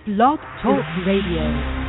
Blog Talk Radio.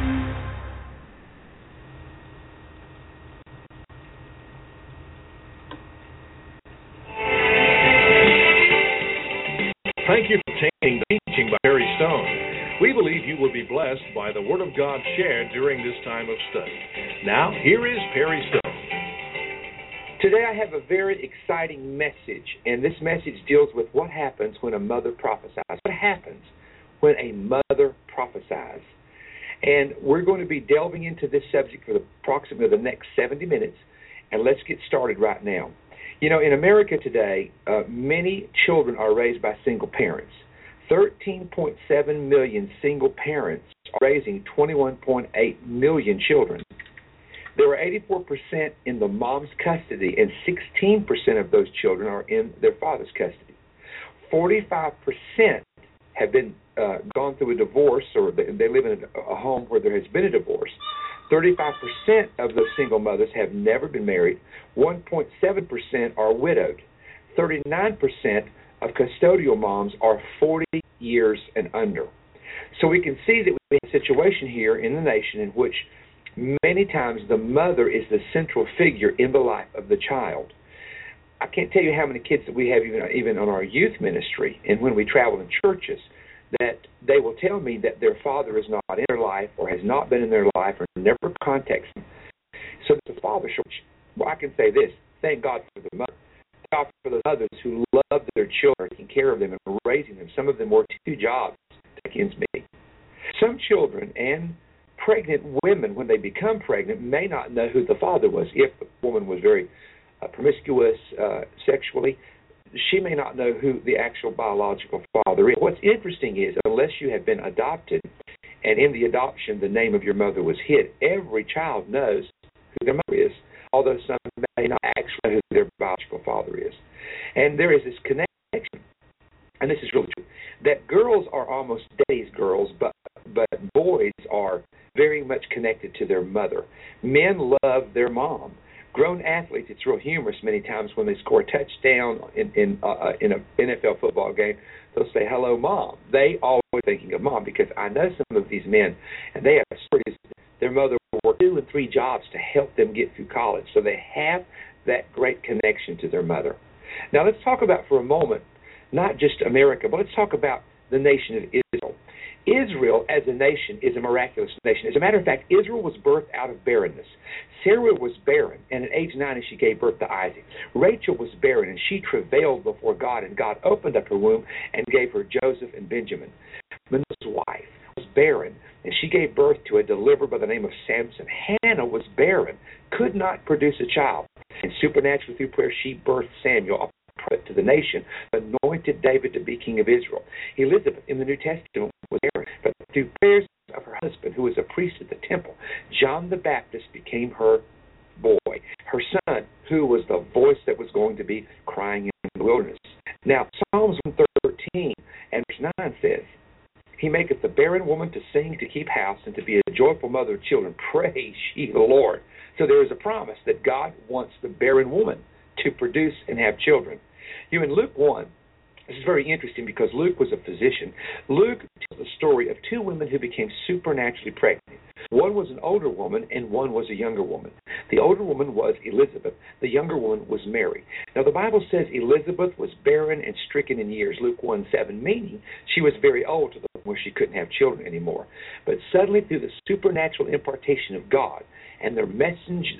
Thank you for taking the teaching by Perry Stone. We believe you will be blessed by the Word of God shared during this time of study. Now, here is Perry Stone. Today I have a very exciting message, and this message deals with what happens when a mother prophesies. What happens when a mother prophesies? And we're going to be delving into this subject for approximately the next 70 minutes, and let's get started right now. You know, in America today, many children are raised by single parents. 13.7 million single parents are raising 21.8 million children. There are 84% in the mom's custody, and 16% of those children are in their father's custody. 45% have been gone through a divorce, or they live in a home where there has been a divorce. 35% of those single mothers have never been married. 1.7% are widowed. 39% of custodial moms are 40 years and under. So we can see that we have a situation here in the nation in which many times the mother is the central figure in the life of the child. I can't tell you how many kids that we have even on our youth ministry and when we travel in churches that they will tell me that their father is not in their life or has not been in their life or never contacts them. So there's a father shortage. Well, I can say this: thank God for the mother. Thank God for those mothers who love their children, taking care of them and raising them. Some of them work 2 jobs to make ends meet. Some children and pregnant women, when they become pregnant, may not know who the father was. If the woman was very promiscuous sexually, she may not know who the actual biological father is. What's interesting is, unless you have been adopted, and in the adoption the name of your mother was hid, every child knows who their mother is, although some may not actually know who their biological father is. And there is this connection, and this is really true, that girls are almost daddy's girls, but boys are very much connected to their mother. Men love their mom. Grown athletes, it's real humorous many times when they score a touchdown in an NFL football game, they'll say, "Hello, Mom." They always thinking of Mom, because I know some of these men, and they have stories. Their mother worked 2 and 3 jobs to help them get through college, so they have that great connection to their mother. Now let's talk about for a moment, not just America, but let's talk about the nation of Israel. Israel as a nation is a miraculous nation. As a matter of fact, Israel was birthed out of barrenness. Sarah was barren, and at age 90 she gave birth to Isaac. Rachel was barren, and she travailed before God, and God opened up her womb and gave her Joseph and Benjamin. Manoah's wife was barren, and she gave birth to a deliverer by the name of Samson. Hannah was barren, could not produce a child, and supernaturally through prayer she birthed Samuel, to the nation, anointed David to be king of Israel. Elizabeth in the New Testament was barren, but through prayers of her husband, who was a priest at the temple, John the Baptist became her boy, her son, who was the voice that was going to be crying in the wilderness. Now, Psalms 113 and verse 9 says, "He maketh the barren woman to sing, to keep house, and to be a joyful mother of children. Praise ye the Lord." So there is a promise that God wants the barren woman to produce and have children. In Luke 1, this is very interesting because Luke was a physician. Luke tells the story of 2 women who became supernaturally pregnant. One was an older woman and one was a younger woman. The older woman was Elizabeth. The younger woman was Mary. Now the Bible says Elizabeth was barren and stricken in years, Luke 1:7, meaning she was very old to the point where she couldn't have children anymore. But suddenly through the supernatural impartation of God, and the message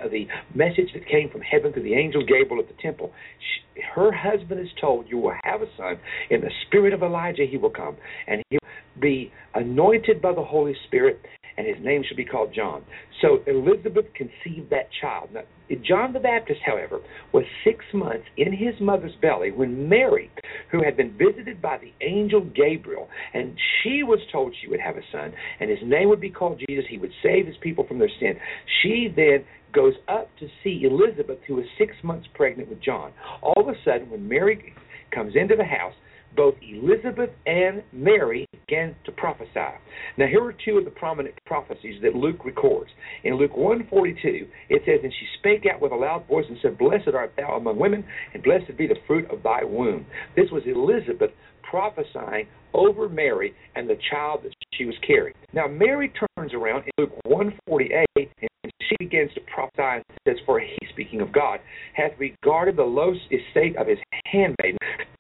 that came from heaven through the angel Gabriel at the temple, her husband is told, "You will have a son. In the spirit of Elijah he will come, and he will be anointed by the Holy Spirit, and his name shall be called John." So Elizabeth conceived that child. Now, John the Baptist, however, was 6 months in his mother's belly when Mary, who had been visited by the angel Gabriel, and she was told she would have a son, and his name would be called Jesus, he would save his people from their sin. She then goes up to see Elizabeth, who was 6 months pregnant with John. All of a sudden, when Mary comes into the house, both Elizabeth and Mary began to prophesy. Now, here are 2 of the prominent prophecies that Luke records. In Luke 1:42, it says, "And she spake out with a loud voice and said, Blessed art thou among women, and blessed be the fruit of thy womb." This was Elizabeth prophesying over Mary and the child that she was carrying. Now, Mary turns around in Luke 1:48, and she begins to prophesy and says, "For he," speaking of God, "hath regarded the low estate of his handmaiden.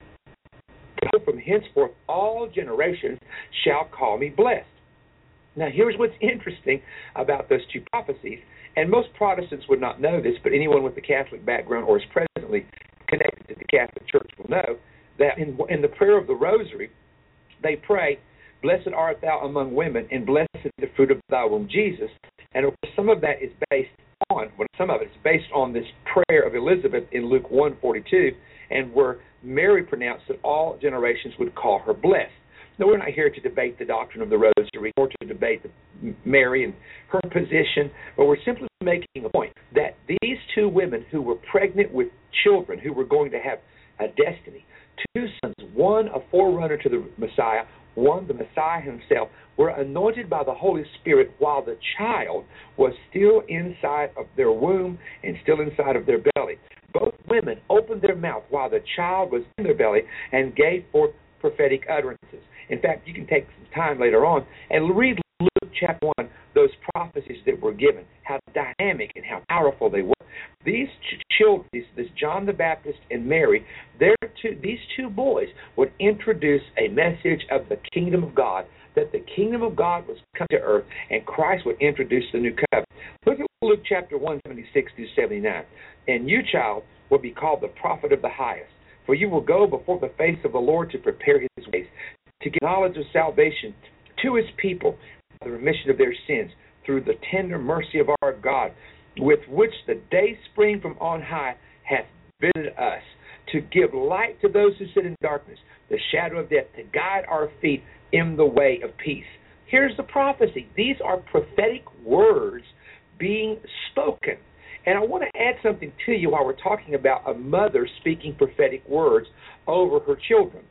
From henceforth all generations shall call me blessed." Now, here's what's interesting about those two prophecies, and most Protestants would not know this, but anyone with a Catholic background or is presently connected to the Catholic Church will know that in the prayer of the Rosary, they pray, "Blessed art thou among women, and blessed is the fruit of thy womb, Jesus." And of course, some of that is based on this prayer of Elizabeth in Luke 1:42, and where Mary pronounced that all generations would call her blessed. Now, we're not here to debate the doctrine of the Rosary or to debate Mary and her position, but we're simply making a point that these two women who were pregnant with children, who were going to have a destiny, two sons, one a forerunner to the Messiah, one the Messiah himself, were anointed by the Holy Spirit while the child was still inside of their womb and still inside of their belly. Both women opened their mouth while the child was in their belly and gave forth prophetic utterances. In fact, you can take some time later on and read Luke chapter 1, those prophecies that were given, how dynamic and how powerful they were. These children, this John the Baptist and Mary, these two boys would introduce a message of the kingdom of God, that the kingdom of God was come to earth, and Christ would introduce the new covenant. Look at Luke chapter 1, 76 through 79. "And you, child, will be called the prophet of the highest, for you will go before the face of the Lord to prepare his ways, to give knowledge of salvation to his people, the remission of their sins, through the tender mercy of our God, with which the day spring from on high hath visited us, to give light to those who sit in darkness, the shadow of death, to guide our feet in the way of peace." Here's the prophecy. These are prophetic words being spoken. And I want to add something to you while we're talking about a mother speaking prophetic words over her children.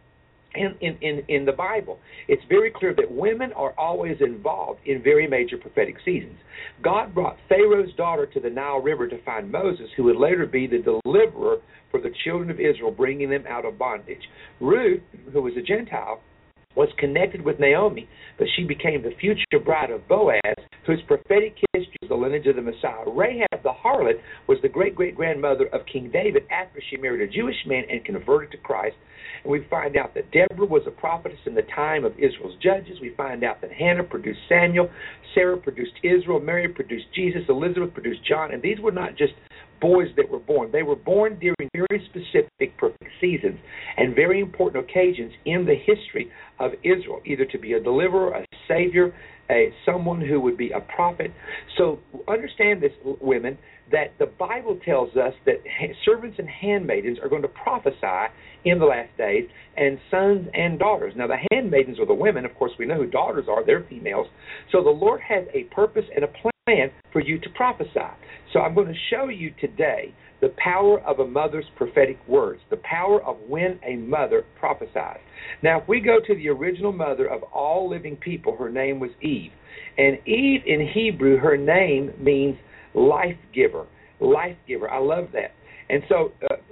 In the Bible, it's very clear that women are always involved in very major prophetic seasons. God brought Pharaoh's daughter to the Nile River to find Moses, who would later be the deliverer for the children of Israel, bringing them out of bondage. Ruth, who was a Gentile, was connected with Naomi, but she became the future bride of Boaz, whose prophetic history is the lineage of the Messiah. Rahab the harlot was the great-great-grandmother of King David after she married a Jewish man and converted to Christ. And we find out that Deborah was a prophetess in the time of Israel's judges. We find out that Hannah produced Samuel, Sarah produced Israel, Mary produced Jesus, Elizabeth produced John, and these were not just boys that were born. They were born during very specific prophetic seasons and very important occasions in the history of Israel, either to be a deliverer, a savior, someone who would be a prophet. So understand this, women, that the Bible tells us that servants and handmaidens are going to prophesy in the last days, and sons and daughters. Now, the handmaidens are the women. Of course, we know who daughters are. They're females. So the Lord has a purpose and a plan for you to prophesy. So I'm going to show you today the power of a mother's prophetic words, the power of when a mother prophesies. Now, if we go to the original mother of all living people, her name was Eve. And Eve in Hebrew, her name means life giver. Life giver. I love that. And so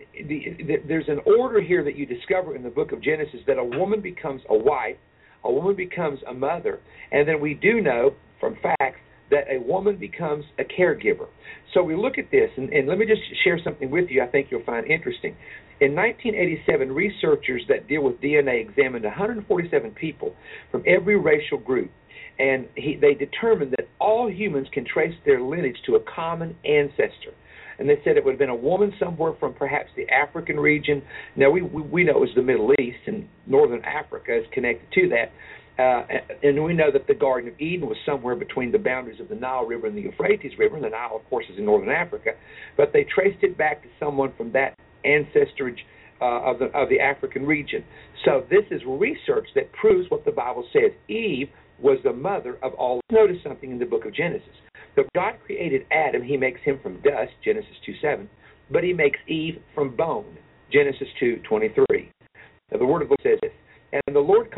there's an order here that you discover in the book of Genesis, that a woman becomes a wife, a woman becomes a mother, and then we do know from facts that a woman becomes a caregiver. So we look at this, and let me just share something with you I think you'll find interesting. In 1987, researchers that deal with DNA examined 147 people from every racial group, and they determined that all humans can trace their lineage to a common ancestor. And they said it would have been a woman somewhere from perhaps the African region. Now, we know it was the Middle East, and northern Africa is connected to that. And we know that the Garden of Eden was somewhere between the boundaries of the Nile River and the Euphrates River, and the Nile, of course, is in northern Africa. But they traced it back to someone from that ancestry of the African region. So this is research that proves what the Bible says. Eve was the mother of all. Notice something in the book of Genesis. That God created Adam, he makes him from dust, Genesis 2:7, but he makes Eve from bone, Genesis 2:23. Now the word of the Lord says this, and the Lord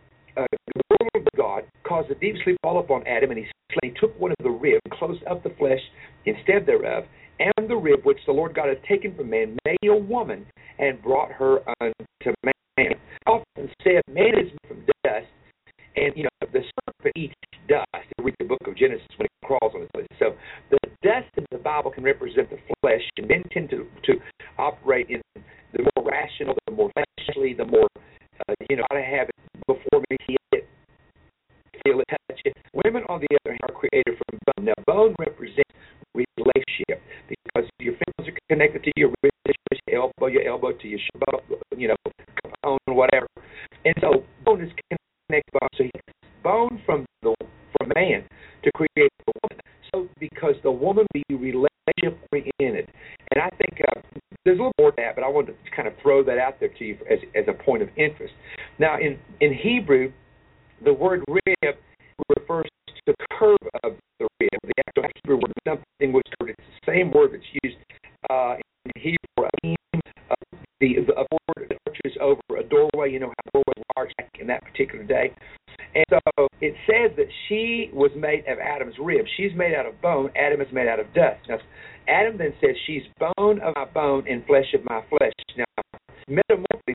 God caused a deep sleep fall upon Adam, and he took one of the ribs and closed up the flesh instead thereof, and the rib which the Lord God had taken from man made a woman and brought her unto man. Often and said, man is made from dust, and, the serpent eats dust. You read the book of Genesis when it crawls on its face. So the dust in the Bible can represent the flesh, and men tend to operate in the more rational, the more fleshly, the more, I have it before me, see it, feel it, touch it. Women, on the other hand, are created from bone. Now, bone represents relationship because your fingers are connected to your wrist, your elbow to your shoulder, bone, whatever. And so bone is connected bone. So he has bone from man to create the woman. So because the woman be relationship oriented, and I think there's a little more to that, but I wanted to kind of throw that out there to you as a point of interest. Now, in Hebrew, the word rib refers to the curve of the rib. The actual Hebrew word is something which it's the same word that's used in Hebrew. The word that arches over a doorway. You know how doorways were arched back in that particular day. And so it says that she was made of Adam's rib. She's made out of bone. Adam is made out of dust. Now, Adam then says, she's bone of my bone and flesh of my flesh. Now, metaphorically,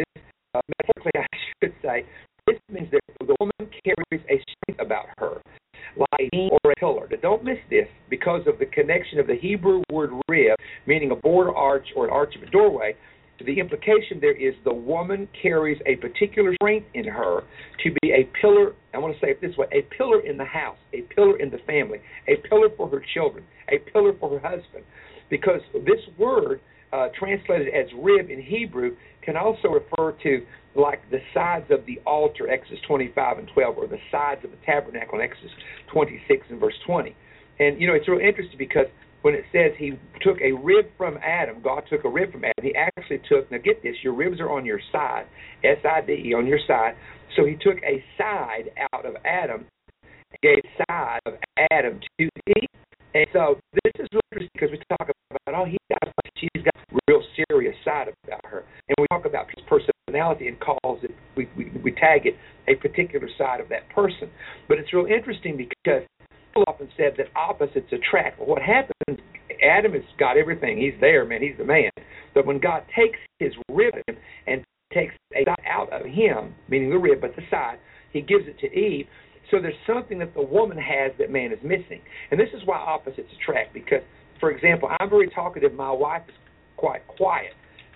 I should say, this means that the woman carries a strength about her, like a beam or a pillar. Now, don't miss this because of the connection of the Hebrew word rib, meaning a border arch or an arch of a doorway. The implication there is the woman carries a particular strength in her to be a pillar, I want to say it this way, a pillar in the house, a pillar in the family, a pillar for her children, a pillar for her husband. Because this word, translated as rib in Hebrew, can also refer to like the sides of the altar, Exodus 25 and 12, or the sides of the tabernacle in Exodus 26 and verse 20. And, it's real interesting because when it says he took a rib from Adam, God took a rib from Adam, he actually took, now get this, your ribs are on your side, S-I-D-E, on your side. So he took a side out of Adam, gave side of Adam to Eve. And so this is really interesting because we talk about, she's got a real serious side about her. And we talk about his personality and calls it, we tag it a particular side of that person. But it's real interesting because people often said that opposites attract. Well, what happens, Adam has got everything. He's there, man. He's the man. But when God takes his rib and takes a side out of him, meaning the rib, but the side, he gives it to Eve. So there's something that the woman has that man is missing. And this is why opposites attract. Because, for example, I'm very talkative. My wife is quite quiet.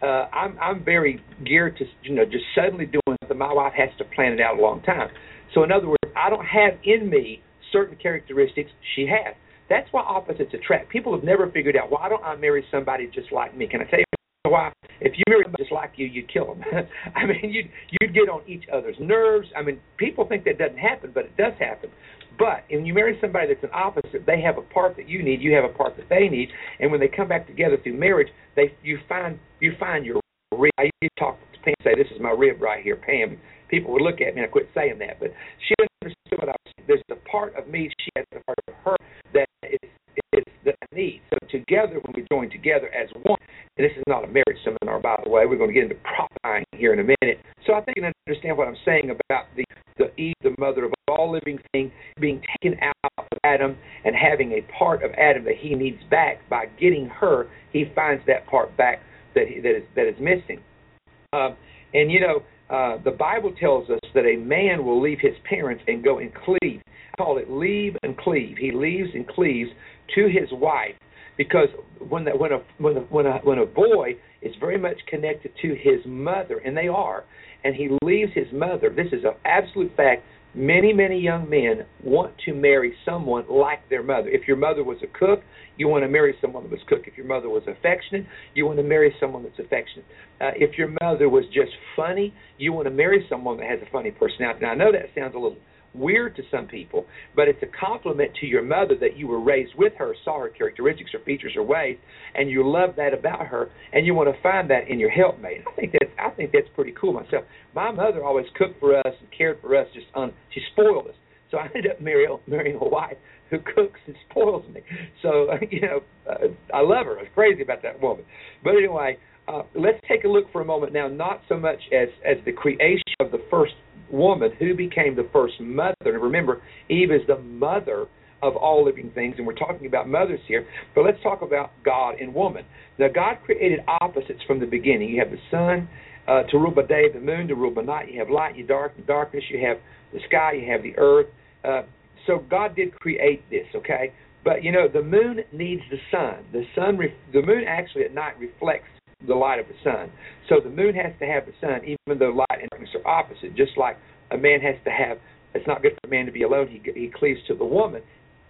I'm very geared to, just suddenly doing something. My wife has to plan it out a long time. So in other words, I don't have in me certain characteristics she has. That's why opposites attract. People have never figured out, why don't I marry somebody just like me? Can I tell you why? If you marry somebody just like you, you'd kill them. I mean, you'd get on each other's nerves. I mean, people think that doesn't happen, but it does happen. But when you marry somebody that's an opposite, they have a part that you need, you have a part that they need, and when they come back together through marriage, you find your rib. I used to talk to Pam and say, this is my rib right here, Pam. People would look at me and I quit saying that, but she understood what I was saying. There's a part of me, she has a part of her that I need. So together, when we join together as one, and this is not a marriage seminar, by the way, we're going to get into prophesying here in a minute. So I think you can understand what I'm saying about the Eve, the mother of all living things, being taken out of Adam and having a part of Adam that he needs back. By getting her, he finds that part back that is missing. The Bible tells us that a man will leave his parents and go and cleave. I call it leave and cleave. He leaves and cleaves to his wife because when a boy is very much connected to his mother, and they are, and he leaves his mother, this is an absolute fact. Many, many young men want to marry someone like their mother. If your mother was a cook, you want to marry someone that was cook. If your mother was affectionate, you want to marry someone that's affectionate. If your mother was just funny, you want to marry someone that has a funny personality. Now, I know that sounds a little weird to some people, but it's a compliment to your mother that you were raised with her, saw her characteristics or features or ways, and you love that about her, and you want to find that in your helpmate. I think that's pretty cool myself. My mother always cooked for us and cared for us. She spoiled us. So I ended up marrying a wife who cooks and spoils me. So I love her. I was crazy about that woman. But anyway, let's take a look for a moment now, not so much as the creation of the first woman who became the first mother. And remember, Eve is the mother of all living things, and we're talking about mothers here. But let's talk about God and woman. Now, God created opposites from the beginning. You have the sun to rule by day, the moon to rule by night. You have light, you darkness, you have the sky, you have the earth. So God did create this, okay? But, you know, the moon needs the sun. The moon actually at night reflects the light of the sun. So the moon has to have the sun, even though light and darkness are opposite. Just like a man has to have, it's not good for a man to be alone. He cleaves to the woman.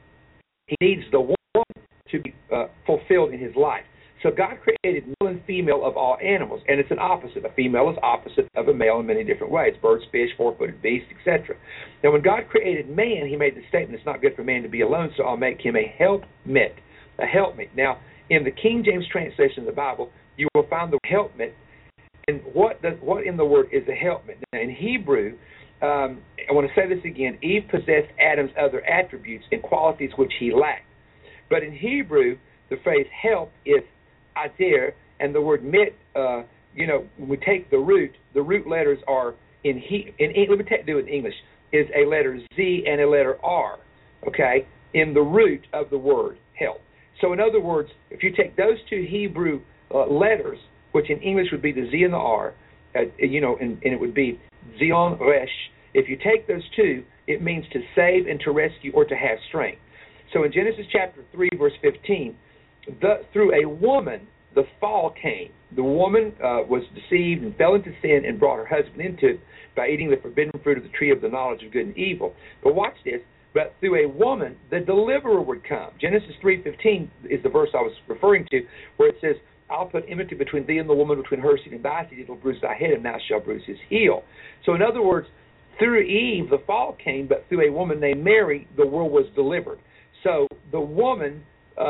He needs the woman to be fulfilled in his life. So God created male and female of all animals, and it's an opposite. A female is opposite of a male in many different ways: birds, fish, four-footed beasts, etc. Now, when God created man, He made the statement, "It's not good for man to be alone, so I'll make him a helpmeet." A helpmeet. Now, in the King James translation of the Bible, you will find the helpmeet. And what in the word is a helpmeet? Now, in Hebrew, I want to say this again: Eve possessed Adam's other attributes and qualities which he lacked. But in Hebrew, the phrase "help" is azer, and the word mit, when we take the root letters are let me do it in English, is a letter Z and a letter R, okay, in the root of the word help. So in other words, if you take those two Hebrew letters, which in English would be the Z and the R, and it would be Zion Resh, if you take those two, it means to save and to rescue or to have strength. So in Genesis chapter 3, verse 15, through a woman, the fall came. The woman was deceived and fell into sin and brought her husband into it by eating the forbidden fruit of the tree of the knowledge of good and evil. But watch this. But through a woman, the deliverer would come. Genesis 3:15 is the verse I was referring to, where it says, "I'll put enmity between thee and the woman, between her seed and thy seed. It will bruise thy head, and thou shalt bruise his heel." So in other words, through Eve, the fall came, but through a woman named Mary, the world was delivered. So the woman...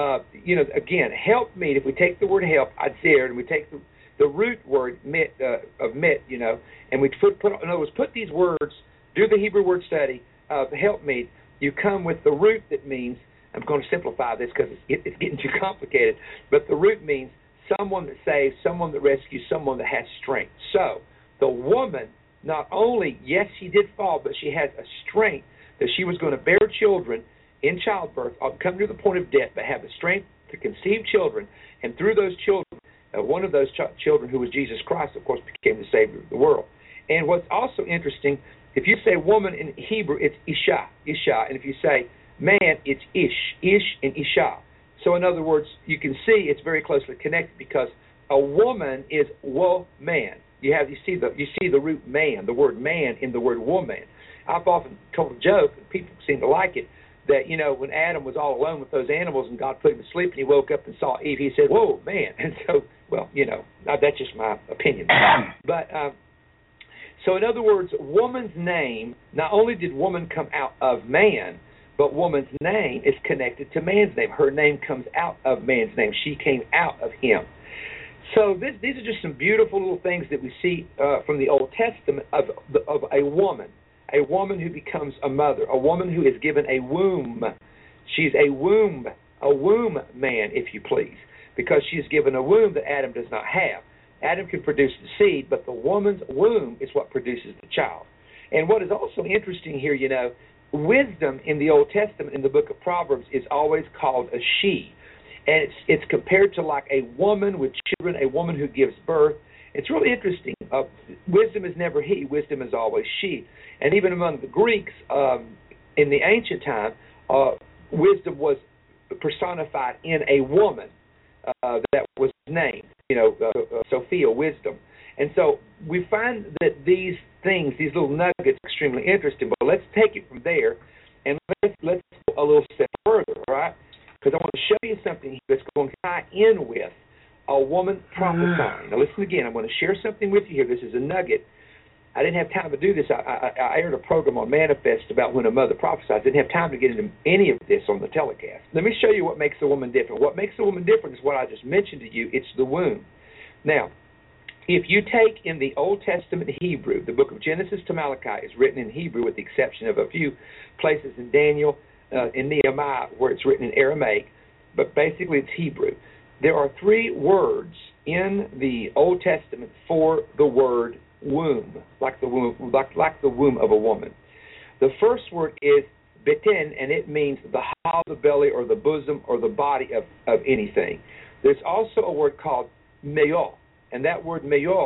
again, help meet, if we take the word help, azer, and we take the root word mit, of mit, and we in other words, put these words, do the Hebrew word study of help meet, you come with the root that means, I'm going to simplify this because it's getting too complicated, but the root means someone that saves, someone that rescues, someone that has strength. So the woman, not only, yes, she did fall, but she has a strength that she was going to bear children in childbirth, come to the point of death, but have the strength to conceive children, and through those children, one of those children, who was Jesus Christ, of course, became the Savior of the world. And what's also interesting, if you say woman in Hebrew, it's Isha, and if you say man, it's Ish and Isha. So in other words, you can see it's very closely connected, because a woman is wo-man. You see the root man, the word man in the word woman. I've often told a joke, and people seem to like it, that, when Adam was all alone with those animals and God put him to sleep and he woke up and saw Eve, he said, "Whoa, man." And so, that's just my opinion. But, so in other words, woman's name, not only did woman come out of man, but woman's name is connected to man's name. Her name comes out of man's name. She came out of him. So these are just some beautiful little things that we see from the Old Testament of a woman. A woman who becomes a mother, a woman who is given a womb. She's a womb man, if you please, because she is given a womb that Adam does not have. Adam can produce the seed, but the woman's womb is what produces the child. And what is also interesting here, wisdom in the Old Testament, in the book of Proverbs, is always called a she. And it's compared to like a woman with children, a woman who gives birth. It's really interesting. Wisdom is never he. Wisdom is always she. And even among the Greeks in the ancient time, wisdom was personified in a woman that was named, Sophia, wisdom. And so we find that these things, these little nuggets, are extremely interesting. But let's take it from there, and let's go a little step further, all right? Because I want to show you something that's going to tie in with a woman prophesying. Now listen again. I'm going to share something with you here. This is a nugget. I didn't have time to do this. I aired a program on Manifest about when a mother prophesies. I didn't have time to get into any of this on the telecast. Let me show you what makes a woman different. What makes a woman different is what I just mentioned to you. It's the womb. Now, if you take in the Old Testament Hebrew, the book of Genesis to Malachi is written in Hebrew with the exception of a few places in Daniel, in Nehemiah, where it's written in Aramaic, but basically it's Hebrew. There are 3 words in the Old Testament for the word womb, like the womb of a woman. The first word is beten, and it means the hollow, the belly, or the bosom, or the body of anything. There's also a word called meyo, and that word meyo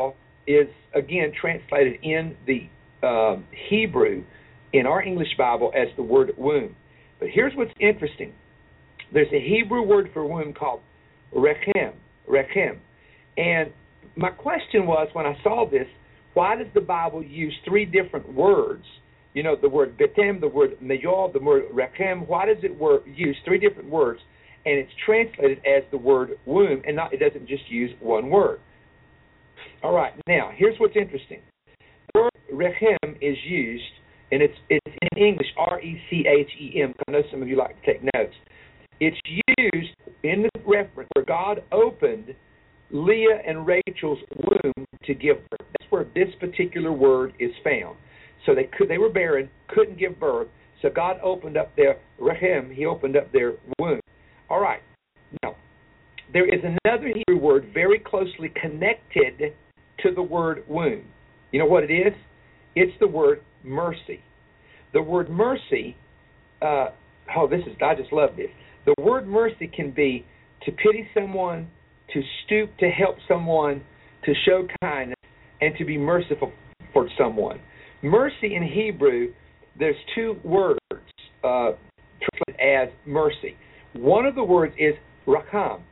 is, again, translated in the Hebrew in our English Bible as the word womb. But here's what's interesting. There's a Hebrew word for womb called rechem. And my question was, when I saw this, why does the Bible use three different words? You know, the word betem, the word meyol, the word rechem. Why does it use three different words, and it's translated as the word womb, and it doesn't just use one word? All right, now, here's what's interesting. The word rechem is used, and it's in English, R-E-C-H-E-M. I know some of you like to take notes. It's used in the reference where God opened Leah and Rachel's womb to give birth. That's where this particular word is found. So they were barren, couldn't give birth, so God opened up their rechem, He opened up their womb. All right. Now, there is another Hebrew word very closely connected to the word womb. You know what it is? It's the word mercy. The word mercy, I just love this. The word mercy can be to pity someone, to stoop to help someone, to show kindness, and to be merciful for someone. Mercy in Hebrew, there's two words translated as mercy. One of the words is rakam.